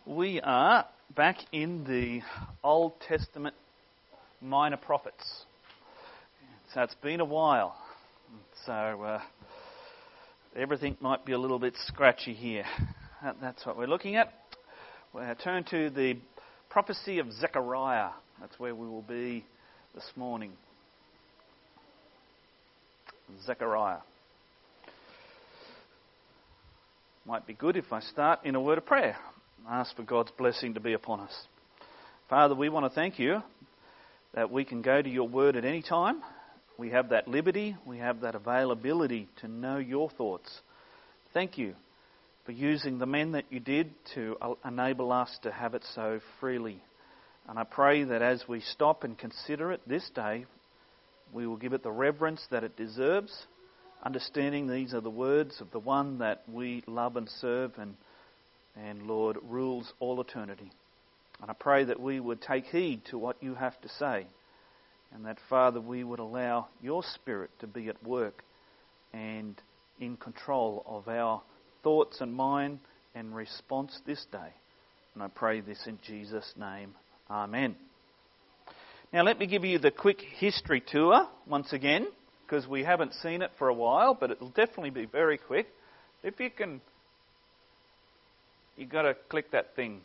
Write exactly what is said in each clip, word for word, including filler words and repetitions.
We are back in the Old Testament minor prophets. So it's been a while. So uh, everything might be a little bit scratchy here. That, that's what we're looking at. We'll turn to the prophecy of Zechariah. That's where we will be this morning. Zechariah. Might be good if I start in a word of prayer. Ask for God's blessing to be upon us. Father, we want to thank you that we can go to your word at any time. We have that liberty, we have that availability to know your thoughts. Thank you for using the men that you did to enable us to have it so freely. And I pray that as we stop and consider it this day, we will give it the reverence that it deserves, understanding these are the words of the one that we love and serve and And Lord, rules all eternity. And I pray that we would take heed to what you have to say. And that, Father, we would allow your Spirit to be at work and in control of our thoughts and mind and response this day. And I pray this in Jesus' name. Amen. Now let me give you the quick history tour once again, because we haven't seen it for a while, but it'll definitely be very quick. If you can... You've got to click that thing.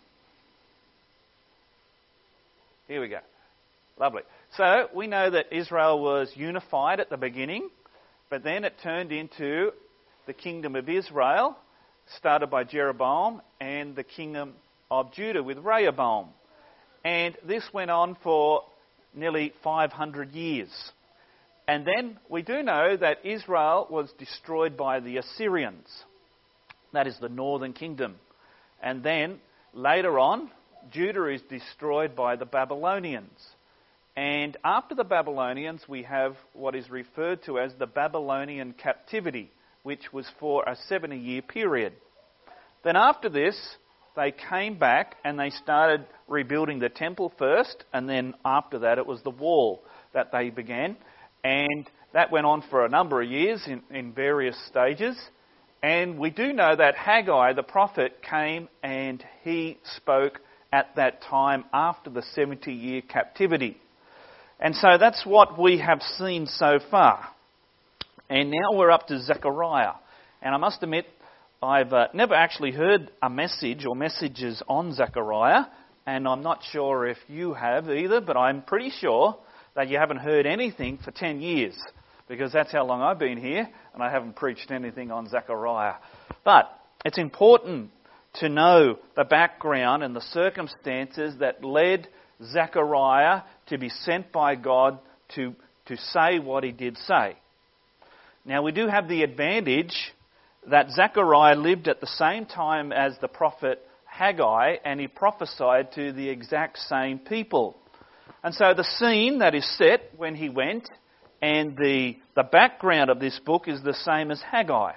Here we go. Lovely. So we know that Israel was unified at the beginning, but then it turned into the kingdom of Israel, started by Jeroboam, and the kingdom of Judah with Rehoboam. And this went on for nearly five hundred years. And then we do know that Israel was destroyed by the Assyrians. That is the northern kingdom. And then, later on, Judah is destroyed by the Babylonians. And after the Babylonians, we have what is referred to as the Babylonian captivity, which was for a seventy-year period. Then after this, they came back and they started rebuilding the temple first, and then after that it was the wall that they began. And that went on for a number of years in, in various stages. And we do know that Haggai, the prophet, came and he spoke at that time after the seventy-year captivity. And so that's what we have seen so far. And now we're up to Zechariah. And I must admit, I've uh, never actually heard a message or messages on Zechariah. And I'm not sure if you have either, but I'm pretty sure that you haven't heard anything for ten years. Because that's how long I've been here, and I haven't preached anything on Zechariah. But it's important to know the background and the circumstances that led Zechariah to be sent by God to, to say what he did say. Now, we do have the advantage that Zechariah lived at the same time as the prophet Haggai, and he prophesied to the exact same people. And so the scene that is set when he went, and the, the background of this book is the same as Haggai,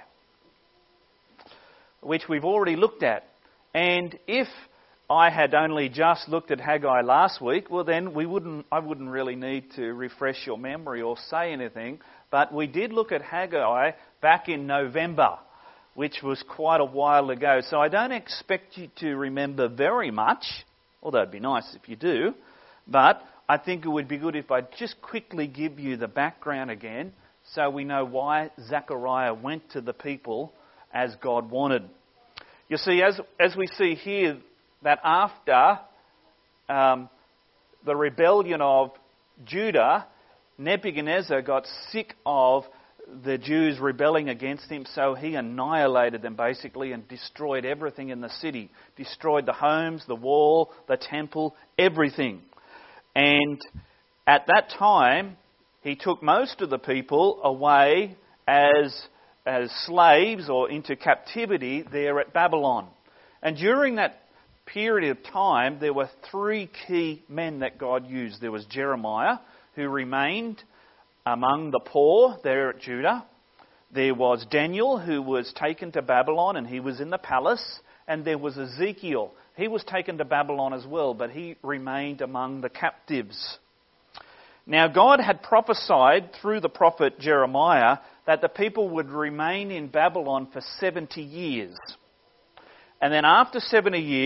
which we've already looked at. And if I had only just looked at Haggai last week, well then we wouldn't. I wouldn't really need to refresh your memory or say anything. But we did look at Haggai back in November, which was quite a while ago. So I don't expect you to remember very much, although it'd be nice if you do. But I think it would be good if I just quickly give you the background again so we know why Zechariah went to the people as God wanted. You see, as as we see here, that after um, the rebellion of Judah, Nebuchadnezzar got sick of the Jews rebelling against him, so he annihilated them basically and destroyed everything in the city. Destroyed the homes, the wall, the temple, everything. And at that time, he took most of the people away as, as slaves or into captivity there at Babylon. And during that period of time, there were three key men that God used. There was Jeremiah, who remained among the poor there at Judah. There was Daniel, who was taken to Babylon and he was in the palace. And there was Ezekiel. He was taken to Babylon as well, but he remained among the captives. Now, God had prophesied through the prophet Jeremiah that the people would remain in Babylon for seventy years. And then after seventy years,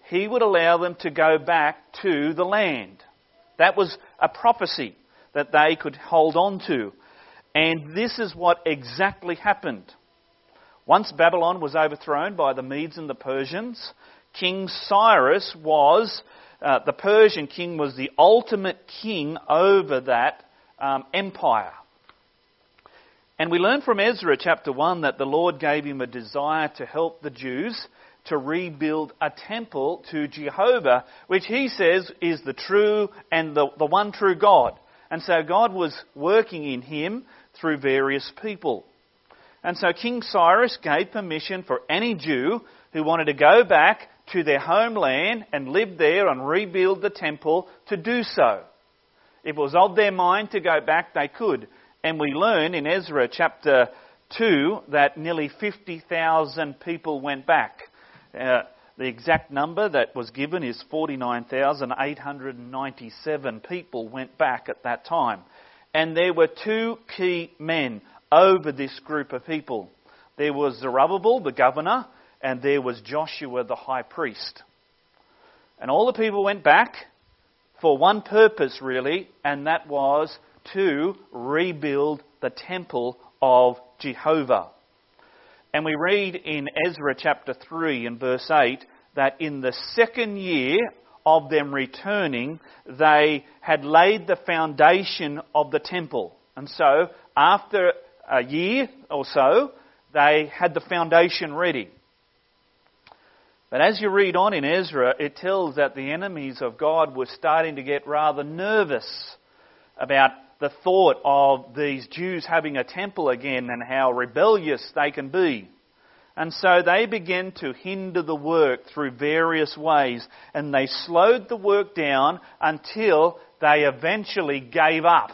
he would allow them to go back to the land. That was a prophecy that they could hold on to. And this is what exactly happened. Once Babylon was overthrown by the Medes and the Persians, King Cyrus was, uh, the Persian king was the ultimate king over that um, empire. And we learn from Ezra chapter one that the Lord gave him a desire to help the Jews to rebuild a temple to Jehovah, which he says is the true and the, the one true God. And so God was working in him through various people. And so King Cyrus gave permission for any Jew who wanted to go back to their homeland and live there and rebuild the temple to do so. If it was of their mind to go back, they could. And we learn in Ezra chapter two that nearly fifty thousand people went back. Uh, the exact number that was given is forty-nine thousand eight hundred ninety-seven people went back at that time. And there were two key men over this group of people. There was Zerubbabel, the governor, and there was Joshua, the high priest. And all the people went back for one purpose, really, and that was to rebuild the temple of Jehovah. And we read in Ezra chapter three and verse eight that in the second year of them returning, they had laid the foundation of the temple. And so, after a year or so, they had the foundation ready. But as you read on in Ezra, it tells that the enemies of God were starting to get rather nervous about the thought of these Jews having a temple again and how rebellious they can be. And so they began to hinder the work through various ways, and they slowed the work down until they eventually gave up.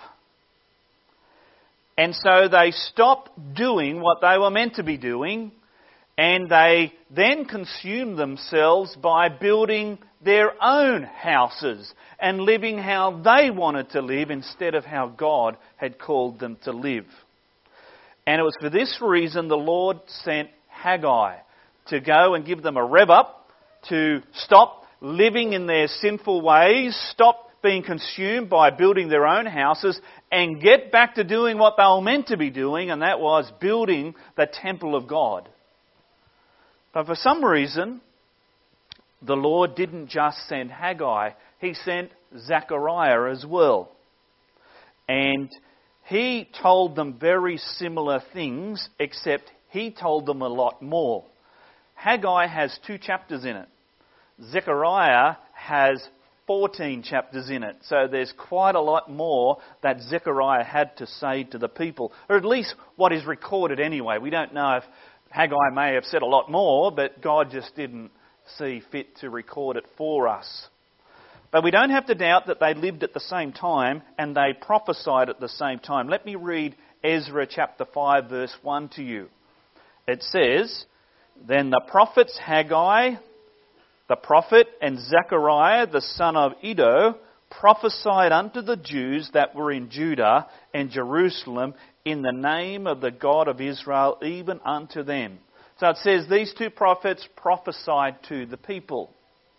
And so they stopped doing what they were meant to be doing, and they then consumed themselves by building their own houses and living how they wanted to live instead of how God had called them to live. And it was for this reason the Lord sent Haggai to go and give them a rev up, to stop living in their sinful ways, stop being consumed by building their own houses, and get back to doing what they were meant to be doing, and that was building the temple of God. But for some reason, the Lord didn't just send Haggai, He sent Zechariah as well. And he told them very similar things, except he told them a lot more. Haggai has two chapters in it. Zechariah has fourteen chapters in it. So there's quite a lot more that Zechariah had to say to the people. Or at least what is recorded anyway. We don't know if Haggai may have said a lot more, but God just didn't see fit to record it for us. But we don't have to doubt that they lived at the same time and they prophesied at the same time. Let me read Ezra chapter five verse one to you. It says, "Then the prophets Haggai, the prophet, and Zechariah the son of Iddo prophesied unto the Jews that were in Judah and Jerusalem in the name of the God of Israel, even unto them." So it says these two prophets prophesied to the people.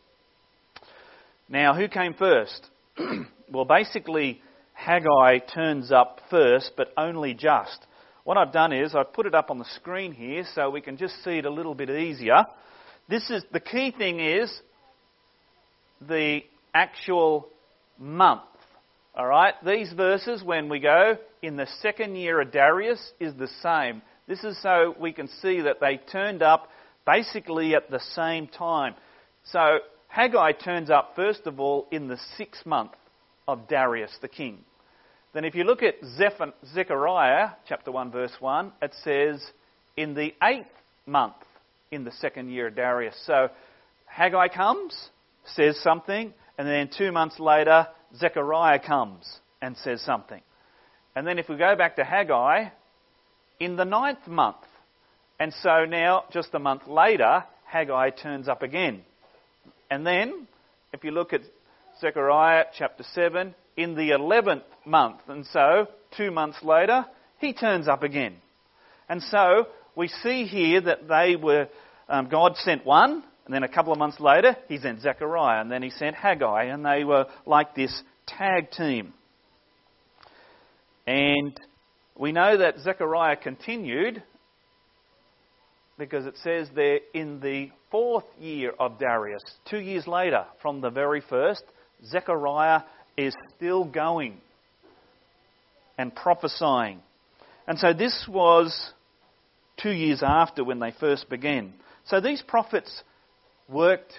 Now, who came first? Well, basically, Haggai turns up first, but only just. What I've done is I've put it up on the screen here so we can just see it a little bit easier. This is the key thing is the actual month. All right, these verses, when we go in the second year of Darius, is the same. This is so we can see that they turned up basically at the same time. So Haggai turns up first of all in the sixth month of Darius the king. Then if you look at Zechariah chapter one verse one, it says in the eighth month in the second year of Darius. So Haggai comes, says something, and then two months later Zechariah comes and says something. And then if we go back to Haggai, in the ninth month, and so now just a month later, Haggai turns up again. And then, if you look at Zechariah chapter seven, in the eleventh month, and so two months later, he turns up again. And so we see here that they were, um, God sent one, And then a couple of months later, he sent Zechariah, and then he sent Haggai, and they were like this tag team. And we know that Zechariah continued because it says there in the fourth year of Darius, two years later from the very first, Zechariah is still going and prophesying. And so this was two years after when they first began. So these prophets worked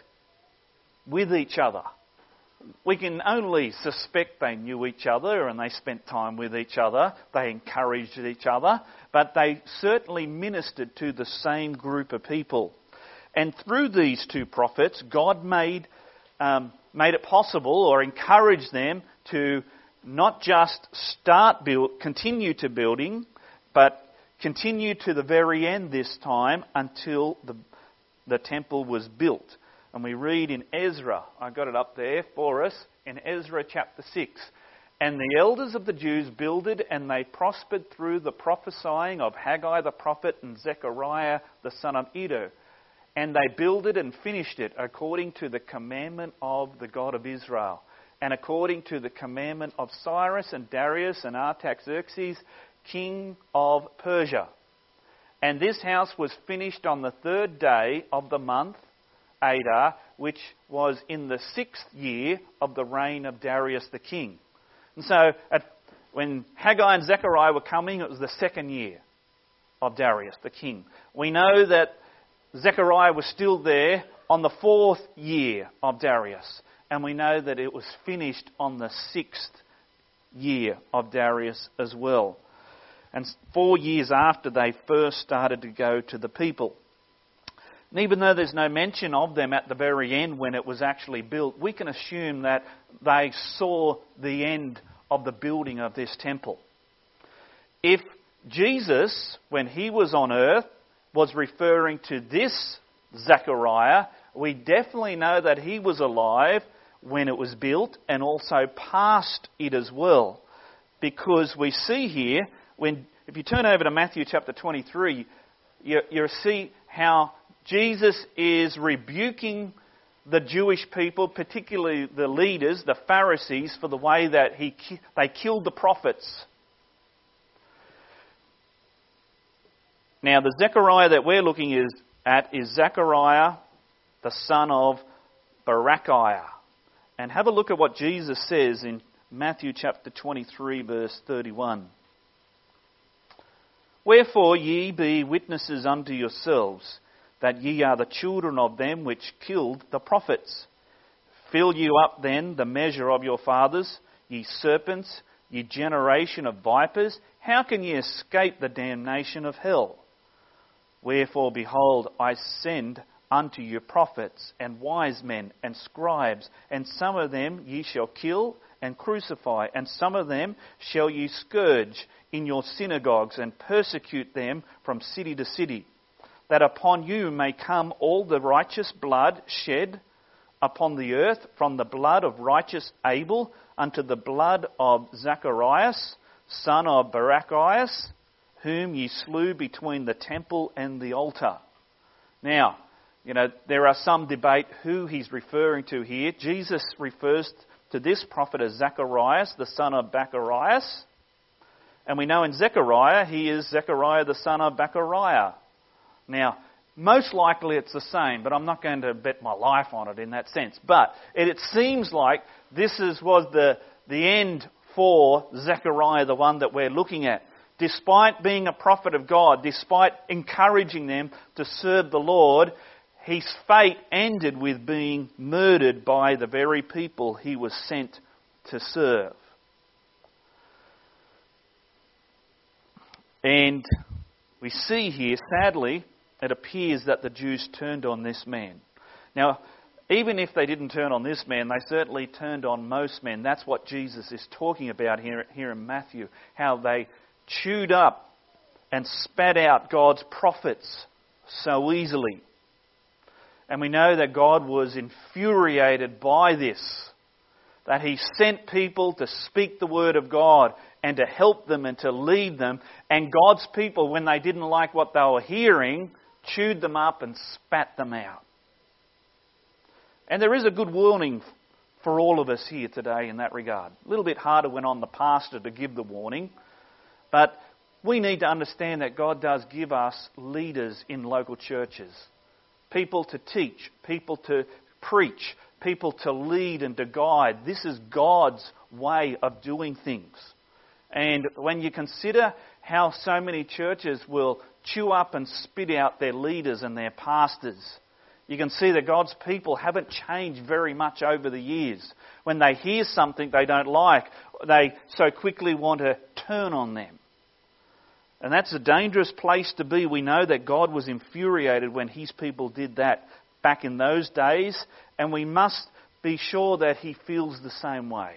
with each other. We can only suspect they knew each other and they spent time with each other. They encouraged each other. But they certainly ministered to the same group of people. And through these two prophets, God made, um, made it possible or encouraged them to not just start build, continue to building, but continue to the very end this time until the, the temple was built. And we read in Ezra, I got it up there for us, in Ezra chapter six. And the elders of the Jews builded, and they prospered through the prophesying of Haggai the prophet and Zechariah the son of Iddo. And they builded and finished it according to the commandment of the God of Israel, and according to the commandment of Cyrus and Darius and Artaxerxes, king of Persia. And this house was finished on the third day of the month, Adar, which was in the sixth year of the reign of Darius the king. And so at, when Haggai and Zechariah were coming, it was the second year of Darius the king. We know that Zechariah was still there on the fourth year of Darius. And we know that it was finished on the sixth year of Darius as well. And four years after they first started to go to the people. And even though there's no mention of them at the very end when it was actually built, we can assume that they saw the end of the building of this temple. If Jesus, when he was on earth, was referring to this Zechariah, we definitely know that he was alive when it was built and also past it as well. Because we see here, when if you turn over to Matthew chapter twenty-three, you, you see how Jesus is rebuking the Jewish people, particularly the leaders, the Pharisees, for the way that he they killed the prophets. Now, the Zechariah that we're looking is, at is Zechariah, the son of Berechiah. And have a look at what Jesus says in Matthew chapter twenty-three, verse thirty-one. Wherefore ye be witnesses unto yourselves, that ye are the children of them which killed the prophets. Fill you up then the measure of your fathers, ye serpents, ye generation of vipers. How can ye escape the damnation of hell? Wherefore, behold, I send unto you prophets and wise men and scribes, and some of them ye shall kill and crucify, and some of them shall ye scourge in your synagogues and persecute them from city to city, that upon you may come all the righteous blood shed upon the earth, from the blood of righteous Abel unto the blood of Zacharias, son of Barachias, whom ye slew between the temple and the altar. Now, you know, there are some debate who he's referring to here. Jesus refers to this prophet as Zacharias, the son of Bacharias. And we know in Zechariah, he is Zechariah, the son of Bachariah. Now, most likely it's the same, but I'm not going to bet my life on it in that sense. But it, it seems like this is, was the, the end for Zechariah, the one that we're looking at. Despite being a prophet of God, despite encouraging them to serve the Lord, his fate ended with being murdered by the very people he was sent to serve. And we see here, sadly, it appears that the Jews turned on this man. Now, even if they didn't turn on this man, they certainly turned on most men. That's what Jesus is talking about here, here in Matthew, how they chewed up and spat out God's prophets so easily. And we know that God was infuriated by this, that he sent people to speak the word of God and to help them and to lead them. And God's people, when they didn't like what they were hearing, chewed them up and spat them out. And there is a good warning for all of us here today in that regard. A little bit harder when on the pastor to give the warning, but we need to understand that God does give us leaders in local churches. People to teach, people to preach, people to lead and to guide. This is God's way of doing things. And when you consider how so many churches will chew up and spit out their leaders and their pastors, you can see that God's people haven't changed very much over the years. When they hear something they don't like, they so quickly want to turn on them. And that's a dangerous place to be. We know that God was infuriated when His people did that back in those days, and we must be sure that He feels the same way.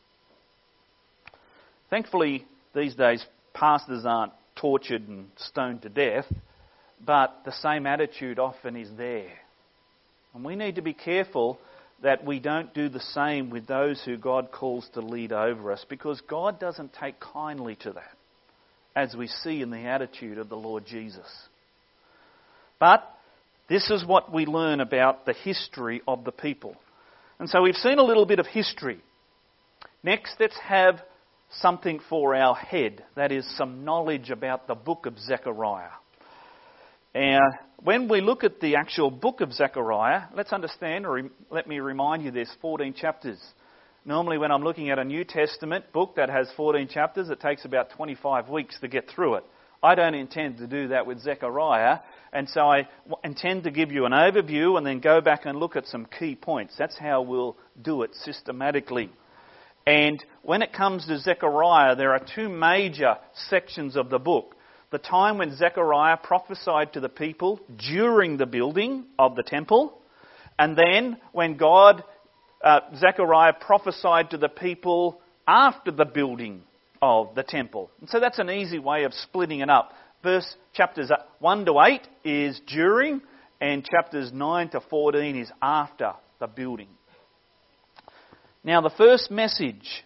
Thankfully, these days, pastors aren't tortured and stoned to death, but the same attitude often is there. And we need to be careful that we don't do the same with those who God calls to lead over us, because God doesn't take kindly to that, as we see in the attitude of the Lord Jesus. But this is what we learn about the history of the people. And so we've seen a little bit of history. Next, let's have something for our head, that is some knowledge about the book of Zechariah. And when we look at the actual book of Zechariah, let's understand, or let me remind you, there's fourteen chapters. Normally when I'm looking at a New Testament book that has fourteen chapters, it takes about twenty-five weeks to get through it. I don't intend to do that with Zechariah, and so I intend to give you an overview and then go back and look at some key points. That's how we'll do it systematically. And when it comes to Zechariah, there are two major sections of the book. The time when Zechariah prophesied to the people during the building of the temple, and then when God, uh, Zechariah prophesied to the people after the building of the temple. And so that's an easy way of splitting it up. Verse chapters one to eight is during, and chapters nine to fourteen is after the building. Now, the first message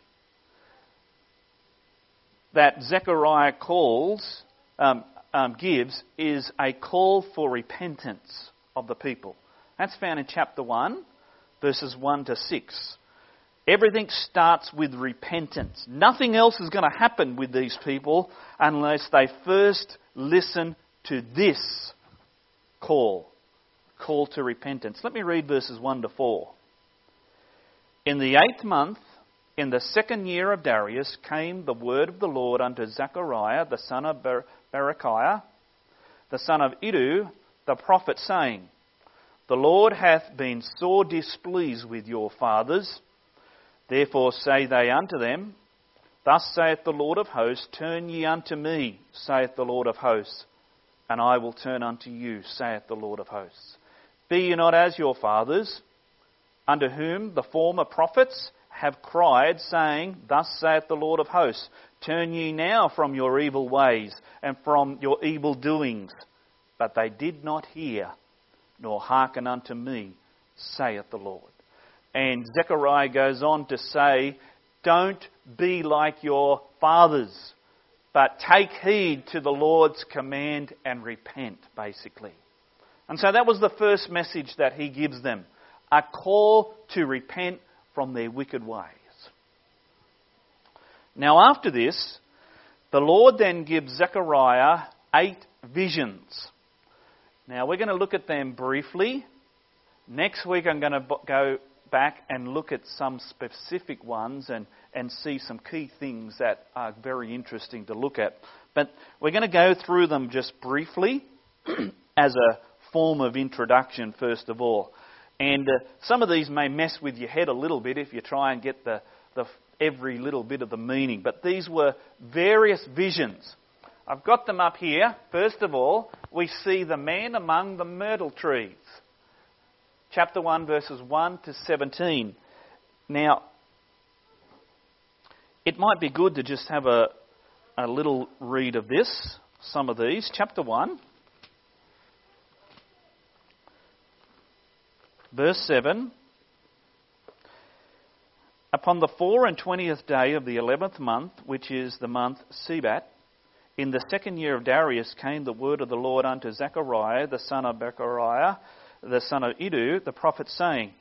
that Zechariah calls, um, um, gives is a call for repentance of the people. That's found in chapter one, verses one to six. Everything starts with repentance. Nothing else is going to happen with these people unless they first listen to this call, call to repentance. Let me read verses one to four. In the eighth month, in the second year of Darius, came the word of the Lord unto Zechariah, the son of Ber- Berechiah, the son of Iddo, the prophet, saying, The Lord hath been sore displeased with your fathers. Therefore say they unto them, Thus saith the Lord of hosts, Turn ye unto me, saith the Lord of hosts, and I will turn unto you, saith the Lord of hosts. Be ye not as your fathers, unto whom the former prophets have cried, saying, Thus saith the Lord of hosts, Turn ye now from your evil ways and from your evil doings. But they did not hear, nor hearken unto me, saith the Lord. And Zechariah goes on to say, don't be like your fathers, but take heed to the Lord's command and repent, basically. And so that was the first message that he gives them. A call to repent from their wicked ways. Now after this, the Lord then gives Zechariah eight visions. Now we're going to look at them briefly. Next week I'm going to go back and look at some specific ones and, and see some key things that are very interesting to look at. But we're going to go through them just briefly as a form of introduction first of all. And uh, some of these may mess with your head a little bit if you try and get the, the every little bit of the meaning. But these were various visions. I've got them up here. First of all, we see the man among the myrtle trees. Chapter one, verses one to seventeen. Now, it might be good to just have a, a little read of this, some of these. Chapter one. Verse seven, Upon the four and twentieth day of the eleventh month, which is the month Sebat, in the second year of Darius came the word of the Lord unto Zechariah, the son of Berechiah, the son of Iddo, the prophet, saying,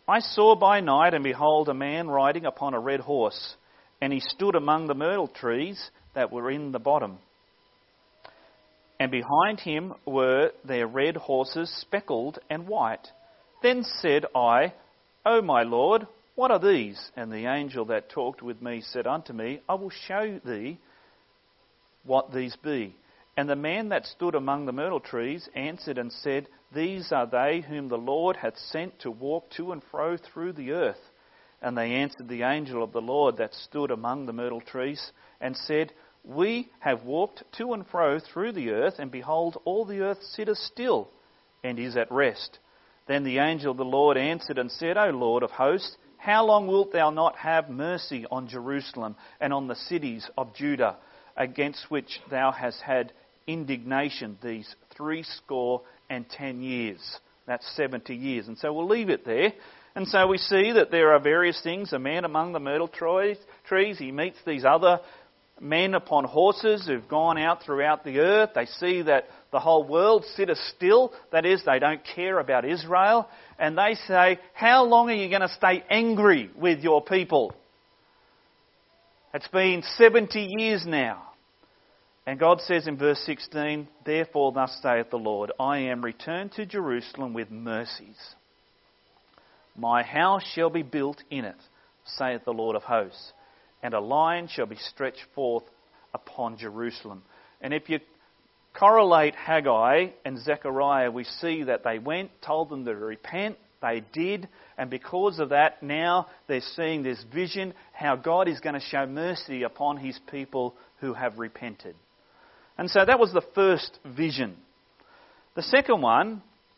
I saw by night, and behold, a man riding upon a red horse, and he stood among the myrtle trees that were in the bottom. And behind him were their red horses, speckled and white. Then said I, O my Lord, what are these? And the angel that talked with me said unto me, I will show thee what these be. And the man that stood among the myrtle trees answered and said, These are they whom the Lord hath sent to walk to and fro through the earth. And they answered the angel of the Lord that stood among the myrtle trees, and said, We have walked to and fro through the earth, and behold, all the earth sitteth still, and is at rest. Then the angel of the Lord answered and said, O Lord of hosts, how long wilt thou not have mercy on Jerusalem and on the cities of Judah, against which thou hast had indignation these threescore and ten years? That's seventy years. And so we'll leave it there. And so we see that there are various things. A man among the myrtle trees, he meets these other men upon horses who've gone out throughout the earth. They see that the whole world sitteth still. That is, they don't care about Israel. And they say, how long are you going to stay angry with your people? It's been seventy years now. And God says in verse sixteen, Therefore thus saith the Lord, I am returned to Jerusalem with mercies. My house shall be built in it, saith the Lord of hosts, and a line shall be stretched forth upon Jerusalem. And if you correlate Haggai and Zechariah, we see that they went, told them to repent, they did, and because of that, now they're seeing this vision, how God is going to show mercy upon his people who have repented. And so that was the first vision. The second one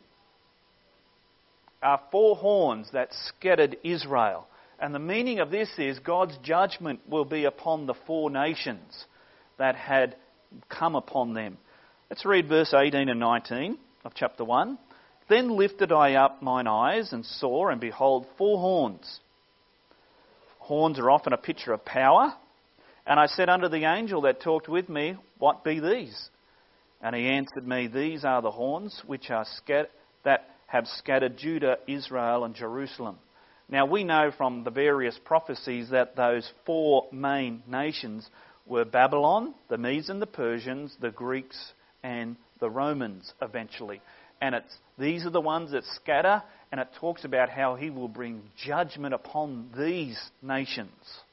are four horns that scattered Israel. And the meaning of this is God's judgment will be upon the four nations that had come upon them. Let's read verse eighteen and nineteen of chapter one. Then lifted I up mine eyes and saw, and behold, four horns. Horns are often a picture of power. And I said unto the angel that talked with me, What be these? And he answered me, These are the horns which are scat- that have scattered Judah, Israel, and Jerusalem. Now we know from the various prophecies that those four main nations were Babylon, the Medes and the Persians, the Greeks, and the Romans eventually. And it's these are the ones that scatter, and it talks about how he will bring judgment upon these nations.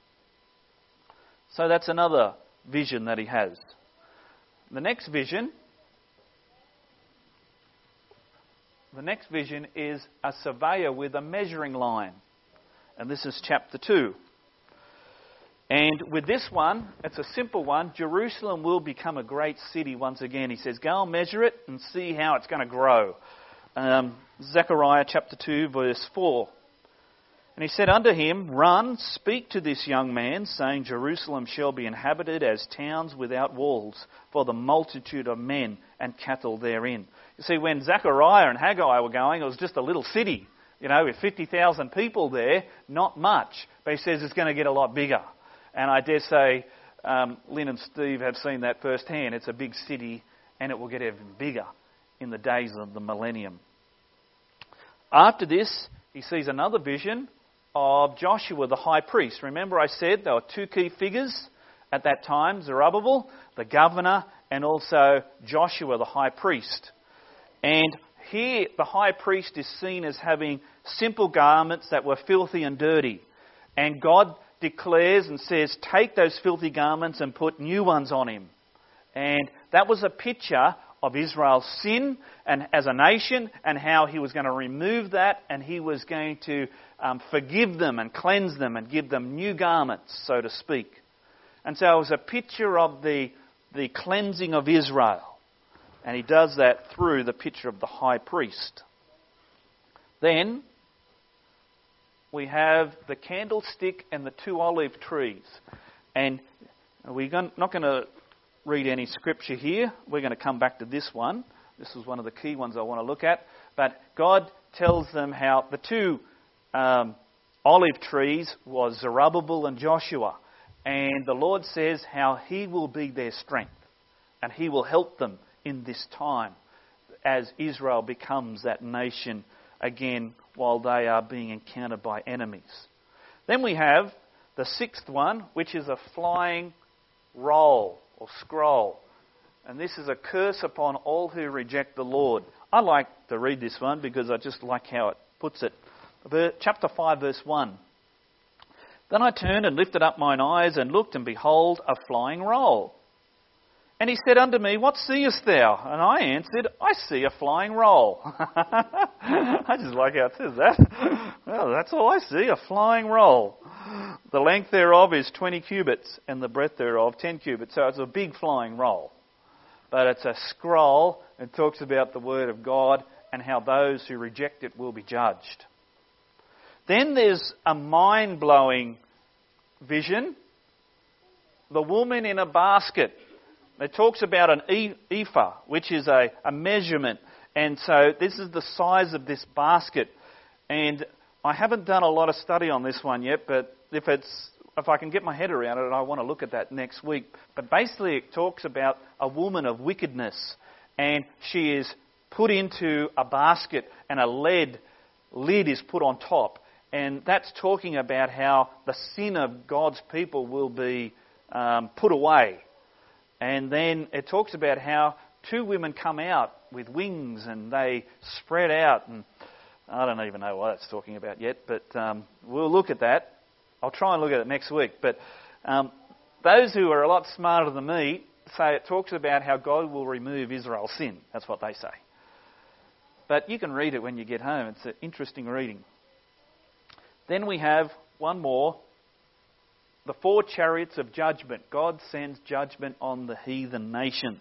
So that's another vision that he has. The next vision, the next vision is a surveyor with a measuring line. And this is chapter two. And with this one, it's a simple one. Jerusalem will become a great city once again. He says, go and measure it and see how it's going to grow. Um, Zechariah chapter two, verse four. And he said unto him, Run, speak to this young man, saying, Jerusalem shall be inhabited as towns without walls, for the multitude of men and cattle therein. You see, when Zechariah and Haggai were going, it was just a little city, you know, with fifty thousand people there, not much. But he says it's going to get a lot bigger. And I dare say um, Lynn and Steve have seen that firsthand. It's a big city, and it will get even bigger in the days of the millennium. After this, he sees another vision of Joshua the high priest. Remember I said there were two key figures at that time, Zerubbabel, the governor, and also Joshua the high priest. And here the high priest is seen as having simple garments that were filthy and dirty. And God declares and says, take those filthy garments and put new ones on him. And that was a picture of Israel's sin and as a nation, and how he was going to remove that, and he was going to um, forgive them and cleanse them and give them new garments, so to speak. And so it was a picture of the, the cleansing of Israel. And he does that through the picture of the high priest. Then we have the candlestick and the two olive trees. And we're not going to read any scripture here. We're going to come back to this one. This is one of the key ones I want to look at. But God tells them how the two um, olive trees was Zerubbabel and Joshua. And the Lord says how he will be their strength. And he will help them in this time as Israel becomes that nation again while they are being encountered by enemies. Then we have the sixth one, which is a flying roll or scroll. And this is a curse upon all who reject the Lord. I like to read this one because I just like how it puts it. Chapter five, verse one. Then I turned and lifted up mine eyes and looked, and behold, a flying roll. And he said unto me, What seest thou? And I answered, I see a flying roll. I just like how it says that. Well, that's all I see, a flying roll. The length thereof is twenty cubits, and the breadth thereof ten cubits. So it's a big flying roll. But it's a scroll. It talks about the word of God and how those who reject it will be judged. Then there's a mind-blowing vision. The woman in a basket. It talks about an ephah, which is a, a measurement. And so this is the size of this basket. And I haven't done a lot of study on this one yet, but if it's if I can get my head around it, I want to look at that next week. But basically it talks about a woman of wickedness. And she is put into a basket and a lead lid is put on top. And that's talking about how the sin of God's people will be um, put away. And then it talks about how two women come out with wings and they spread out. And I don't even know what that's talking about yet, but um, we'll look at that. I'll try and look at it next week. But um, those who are a lot smarter than me say it talks about how God will remove Israel's sin. That's what they say. But you can read it when you get home. It's an interesting reading. Then we have one more. The four chariots of judgment. God sends judgment on the heathen nations.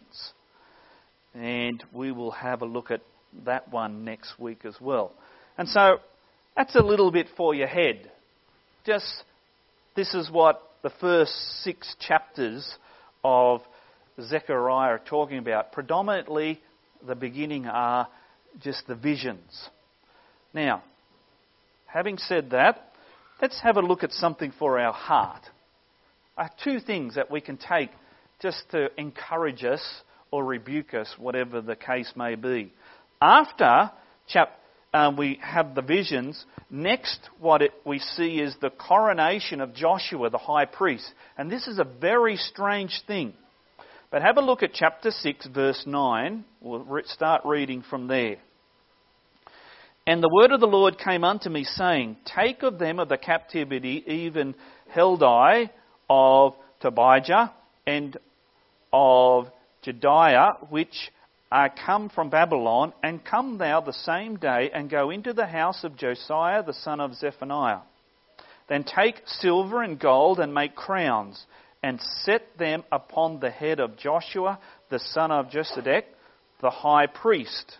And we will have a look at that one next week as well. And so that's a little bit for your head. Just, this is what the first six chapters of Zechariah are talking about. Predominantly, the beginning are just the visions. Now, having said that, let's have a look at something for our heart. Uh, two things that we can take just to encourage us or rebuke us, whatever the case may be. After chap, um, we have the visions, next what it, we see is the coronation of Joshua, the high priest. And this is a very strange thing. But have a look at chapter six, verse nine. We'll re- start reading from there. And the word of the Lord came unto me, saying, Take of them of the captivity even Heldai of Tobijah and of Jediah, which are come from Babylon, and come thou the same day, and go into the house of Josiah the son of Zephaniah. Then take silver and gold, and make crowns, and set them upon the head of Joshua the son of Josedek, the high priest.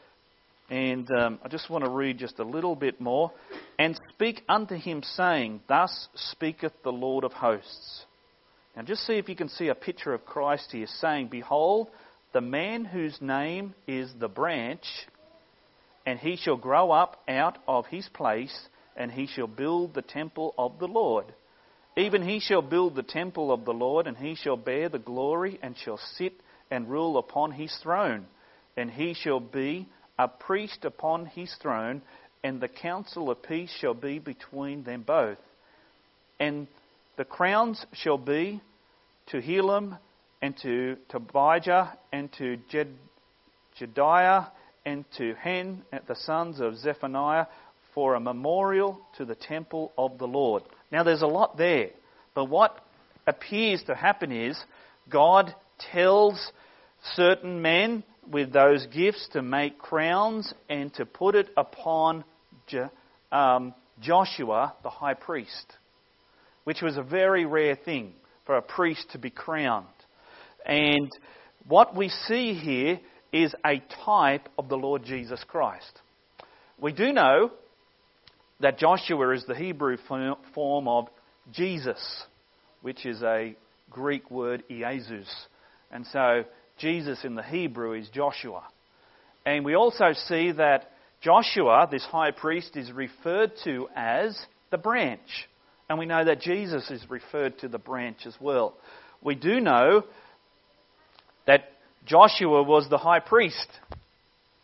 And um, I just want to read just a little bit more. And speak unto him, saying, Thus speaketh the Lord of hosts. Now just see if you can see a picture of Christ here, saying, Behold, the man whose name is the branch, and he shall grow up out of his place, and he shall build the temple of the Lord. Even he shall build the temple of the Lord, and he shall bear the glory, and shall sit and rule upon his throne. And he shall be a priest upon his throne, and the counsel of peace shall be between them both. And the crowns shall be to Helam, and to Tobijah, and to Jed- Jediah, and to Hen, the sons of Zephaniah, for a memorial to the temple of the Lord. Now there's a lot there, but what appears to happen is God tells certain men with those gifts to make crowns and to put it upon Jo- um, Joshua, the high priest, which was a very rare thing for a priest to be crowned. And what we see here is a type of the Lord Jesus Christ. We do know that Joshua is the Hebrew form of Jesus, which is a Greek word, Iesus. And so Jesus in the Hebrew is Joshua. And we also see that Joshua, this high priest, is referred to as the branch. And we know that Jesus is referred to the branch as well. We do know that Joshua was the high priest.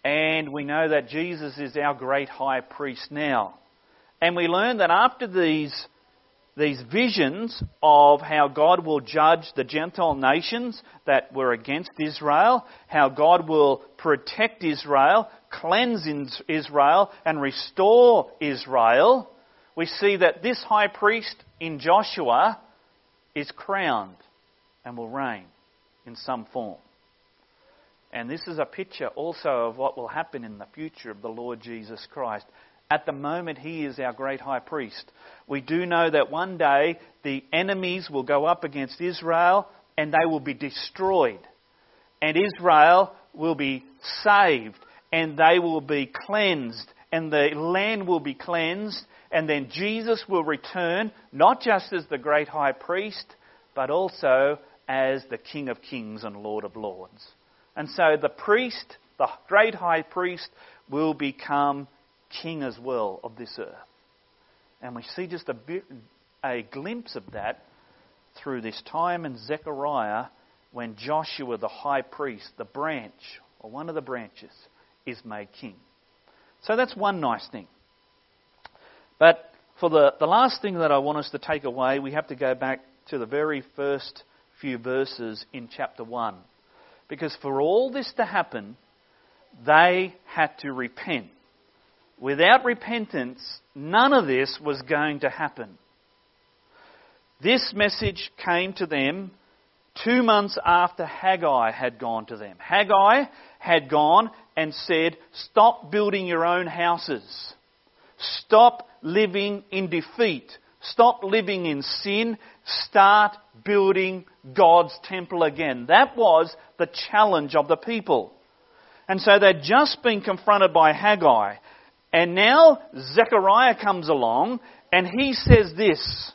And we know that Jesus is our great high priest now. And we learn that after these, these visions of how God will judge the Gentile nations that were against Israel, how God will protect Israel, cleanse Israel and restore Israel, we see that this high priest in Joshua is crowned and will reign in some form. And this is a picture also of what will happen in the future of the Lord Jesus Christ. At the moment, He is our great high priest. We do know that one day the enemies will go up against Israel and they will be destroyed. And Israel will be saved and they will be cleansed and the land will be cleansed. And then Jesus will return, not just as the great high priest, but also as the King of Kings and Lord of Lords. And so the priest, the great high priest, will become king as well of this earth. And we see just a bit, a glimpse of that through this time in Zechariah when Joshua, the high priest, the branch, or one of the branches, is made king. So that's one nice thing. But for the, the last thing that I want us to take away, we have to go back to the very first few verses in chapter one. Because for all this to happen, they had to repent. Without repentance, none of this was going to happen. This message came to them two months after Haggai had gone to them. Haggai had gone and said, stop building your own houses. Stop living in defeat. Stop living in sin. Start building God's temple again. That was the challenge of the people. And so they'd just been confronted by Haggai. And now Zechariah comes along and he says this,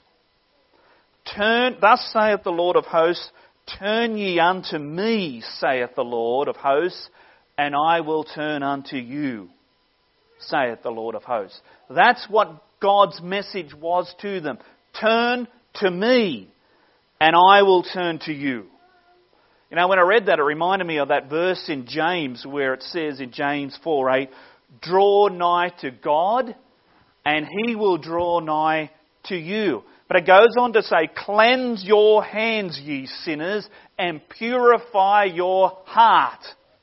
Turn, thus saith the Lord of hosts, turn ye unto me, saith the Lord of hosts, and I will turn unto you, saith the Lord of hosts. That's what God's message was to them. Turn to me, and I will turn to you. You know, when I read that, it reminded me of that verse in James where it says in James four eight, draw nigh to God, and He will draw nigh to you. But it goes on to say, cleanse your hands, ye sinners, and purify your heart.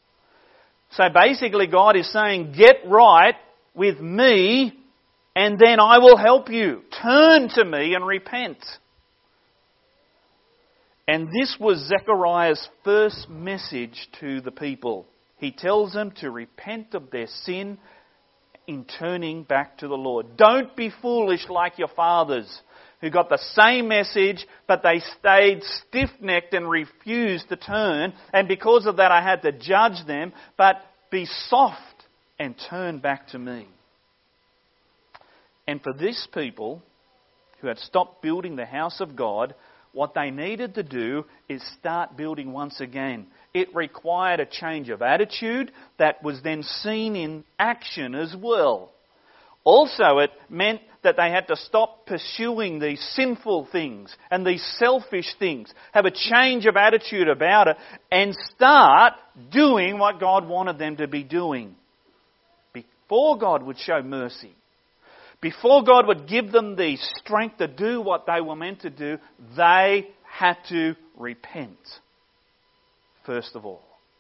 So basically God is saying, get right with me, and then I will help you. Turn to me and repent. And this was Zechariah's first message to the people. He tells them to repent of their sin in turning back to the Lord. Don't be foolish like your fathers, who got the same message, but they stayed stiff-necked and refused to turn. And because of that, I had to judge them. But be soft and turn back to me. And for this people, who had stopped building the house of God, what they needed to do is start building once again. It required a change of attitude that was then seen in action as well. Also, it meant that they had to stop pursuing these sinful things and these selfish things, have a change of attitude about it, and start doing what God wanted them to be doing. Before God would show mercy, before God would give them the strength to do what they were meant to do, they had to repent, first of all.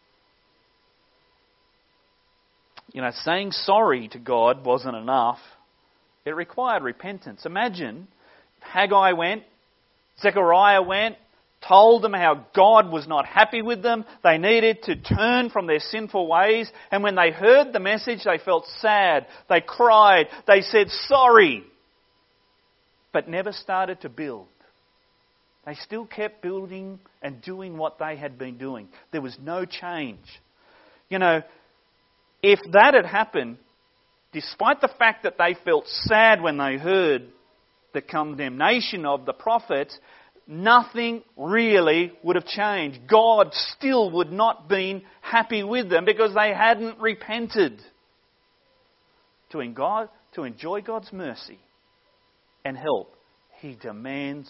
You know, saying sorry to God wasn't enough. It required repentance. Imagine if Haggai went, Zechariah went, told them how God was not happy with them. They needed to turn from their sinful ways. And when they heard the message, they felt sad. They cried. They said sorry. But never started to build. They still kept building and doing what they had been doing. There was no change. You know, if that had happened, despite the fact that they felt sad when they heard the condemnation of the prophets, nothing really would have changed. God still would not have been happy with them because they hadn't repented. To enjoy God's mercy and help, He demands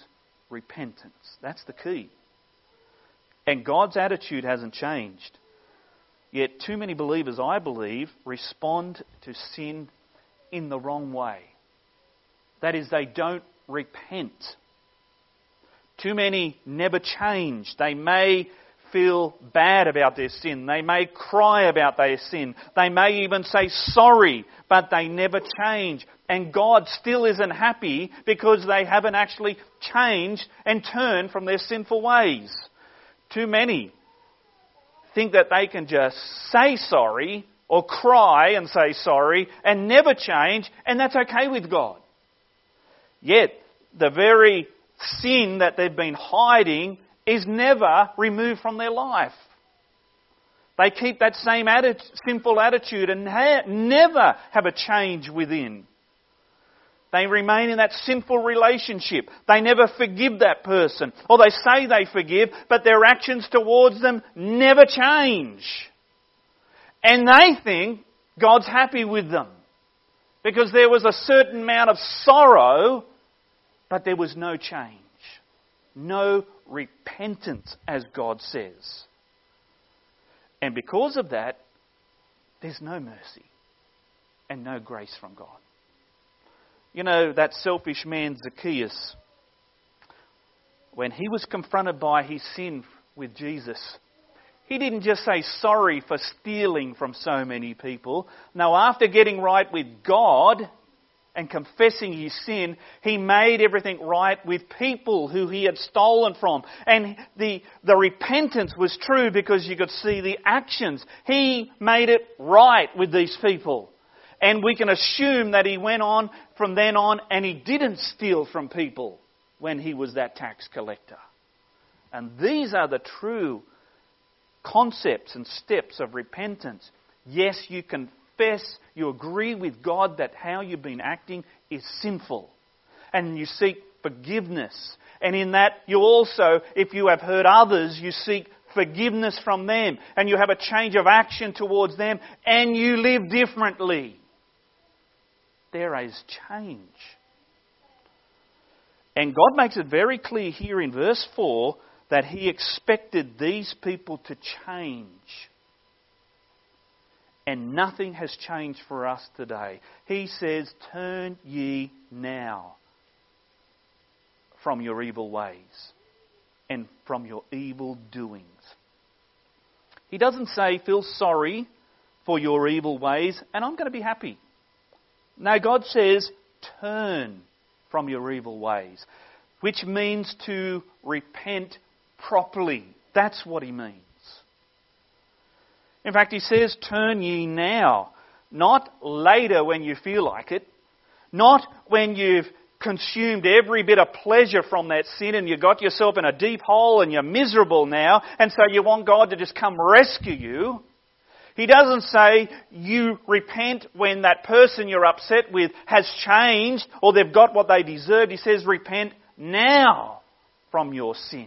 repentance. That's the key. And God's attitude hasn't changed. Yet too many believers, I believe, respond to sin in the wrong way. That is, they don't repent. Too many never change. They may feel bad about their sin. They may cry about their sin. They may even say sorry, but they never change. And God still isn't happy because they haven't actually changed and turned from their sinful ways. Too many think that they can just say sorry or cry and say sorry and never change, and that's okay with God. Yet, the very sin that they've been hiding is never removed from their life. They keep that same atti- sinful attitude and ha- never have a change within. They remain in that sinful relationship. They never forgive that person. Or they say they forgive, but their actions towards them never change. And they think God's happy with them. Because there was a certain amount of sorrow, but there was no change. No repentance, as God says. And because of that, there's no mercy and no grace from God. You know, that selfish man Zacchaeus, when he was confronted by his sin with Jesus, he didn't just say sorry for stealing from so many people. No, after getting right with God and confessing his sin, he made everything right with people who he had stolen from. And the, the repentance was true because you could see the actions. He made it right with these people. And we can assume that he went on from then on and he didn't steal from people when he was that tax collector. And these are the true concepts and steps of repentance. Yes, you confess, you agree with God that how you've been acting is sinful. And you seek forgiveness. And in that you also, if you have hurt others, you seek forgiveness from them. And you have a change of action towards them. And you live differently. There is change. And God makes it very clear here in verse four that He expected these people to change. And nothing has changed for us today. He says, turn ye now from your evil ways and from your evil doings. He doesn't say, feel sorry for your evil ways and I'm going to be happy. No, God says, turn from your evil ways, which means to repent properly. That's what He means. In fact, He says, turn ye now, not later when you feel like it, not when you've consumed every bit of pleasure from that sin and you got yourself in a deep hole and you're miserable now, and so you want God to just come rescue you. He doesn't say you repent when that person you're upset with has changed or they've got what they deserve. He says repent now from your sin.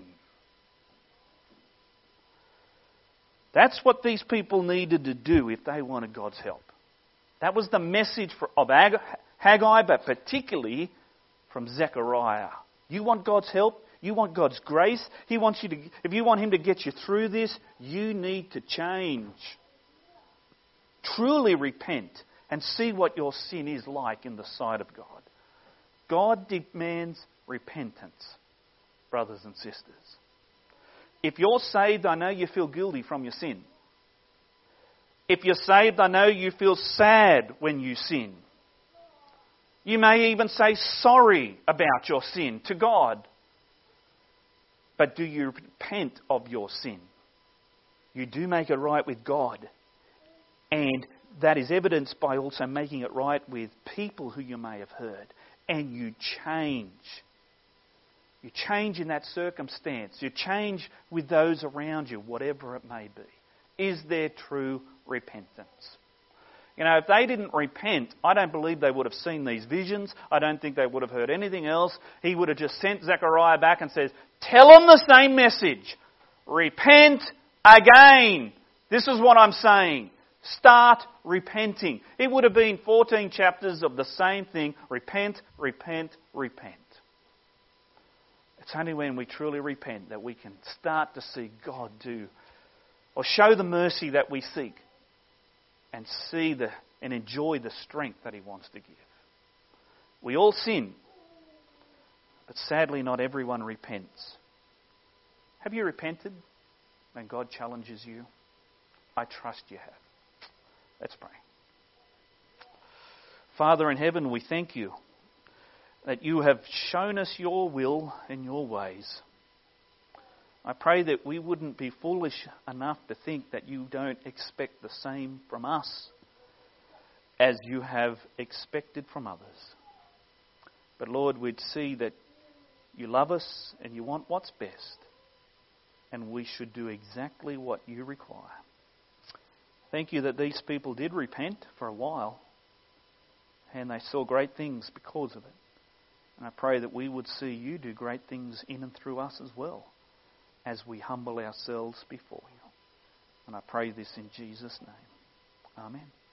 That's what these people needed to do if they wanted God's help. That was the message for, of Haggai, but particularly from Zechariah. You want God's help? You want God's grace? He wants you to. If you want Him to get you through this, you need to change. Truly repent and see what your sin is like in the sight of God. God demands repentance, brothers and sisters. If you're saved, I know you feel guilty from your sin. If you're saved, I know you feel sad when you sin. You may even say sorry about your sin to God. But do you repent of your sin? You do make it right with God. And that is evidenced by also making it right with people who you may have hurt. And you change. You change in that circumstance. You change with those around you, whatever it may be. Is there true repentance? You know, if they didn't repent, I don't believe they would have seen these visions. I don't think they would have heard anything else. He would have just sent Zechariah back and says, tell them the same message. Repent again. This is what I'm saying. Start repenting. It would have been fourteen chapters of the same thing. Repent, repent, repent. It's only when we truly repent that we can start to see God do or show the mercy that we seek, and see the and enjoy the strength that He wants to give. We all sin, but sadly not everyone repents. Have you repented when God challenges you? I trust you have. Let's pray. Father in heaven, we thank you that you have shown us your will and your ways. I pray that we wouldn't be foolish enough to think that you don't expect the same from us as you have expected from others. But Lord, we'd see that you love us and you want what's best, and we should do exactly what you require. Thank you that these people did repent for a while, and they saw great things because of it. And I pray that we would see you do great things in and through us as well, as we humble ourselves before you. And I pray this in Jesus' name. Amen.